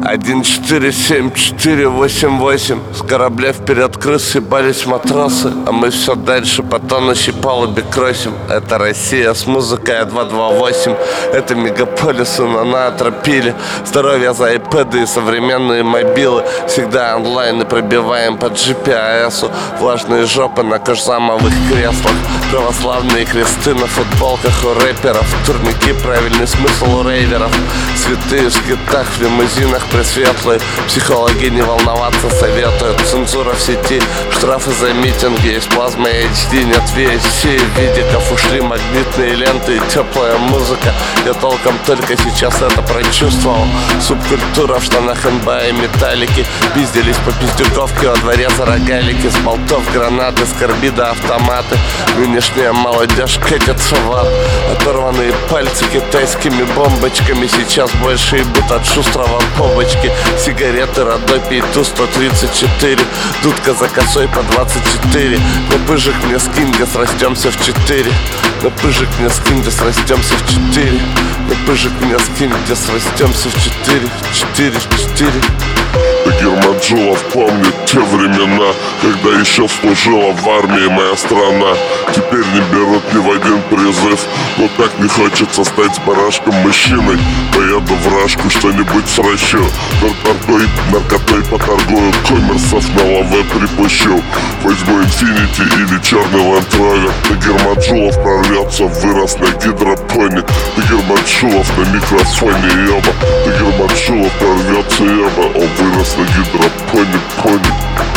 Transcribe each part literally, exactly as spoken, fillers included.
Один четыре семь четыре восемь восемь. С корабля вперед крысы съебались матросы, а мы все дальше по тонущей палубе кросим. Это Россия с музыкой два два восемь. Это мегаполисы на наотропили. Здоровье за айпэды и современные мобилы. Всегда онлайн и пробиваем по джи пи эсу. Влажные жопы на кожзамовых креслах. Православные кресты на футболках у рэперов. Турники, правильный смысл у рейверов. Святые в скитах, в лимузинах пресветлые. Психологи не волноваться советуют. Цензура в сети, штрафы за митинги. Есть плазма эйч ди, нет ви эйч си. Видиков ушли магнитные ленты и теплая музыка. Я толком только сейчас это прочувствовал. Субкультура в штанах эн бэ и металлики. Пиздились по пиздюковке во дворе за рогалики. С болтов гранаты, с карбида автоматы. Нынешняя молодежь катится в ад. Оторванные пальцы китайскими бомбочками. Сейчас больше ебут от шустрого побочки. Сигареты, Родопий, Ту сто тридцать четыре. Дудка за косой по двадцать четыре. На пыжик мне скинь, где срастемся в четыре. На пыжик мне скинь, где срастемся в четыре. На пыжик мне скинь, где срастемся в четыре. Четыре, четыре. Гермоджулов помнит те времена, когда еще служила в армии моя страна. Теперь не берут ни в один призыв, но так не хочется стать с барашком мужчиной. Поеду в Рашку, что-нибудь сращу, наркотой, наркотой поторгую, коммерсов на лаве припущу. Возьму инфинити или черный Land Rover. До Гермоджулов прорвется, вырос на гидропоне. До Гермоджулов на микрофоне, еба. До Гермоджулов прорвется, еба. Он вырос на гидропоне, пони.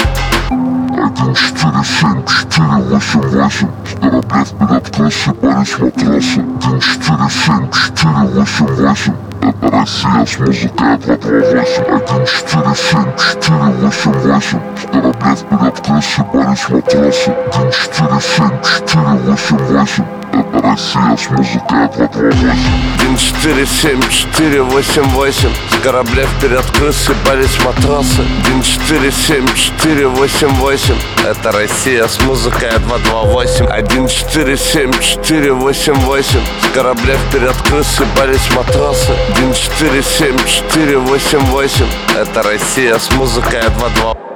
Один четыре семь четыре восемь восемь. С корабля вперед крысы съебались матросы. Один четыре семь четыре восемь восемь. Это Россия с музыкой два два восемь. Один четыре семь четыре восемь восемь. С корабля вперед крысы съебались матросы. Один четыре семь четыре восемь восемь. Это Россия с музыкой два два восемь. Один четыре семь четыре восемь восемь. С корабля вперед крысы съебались матросы. Один четыре семь четыре восемь восемь. Это Россия с музыкой два два восемь. Один четыре семь четыре восемь восемь. С корабля вперед крысы съебались матросы. Один четыре семь четыре восемь восемь. Это Россия с музыкой два два восемь.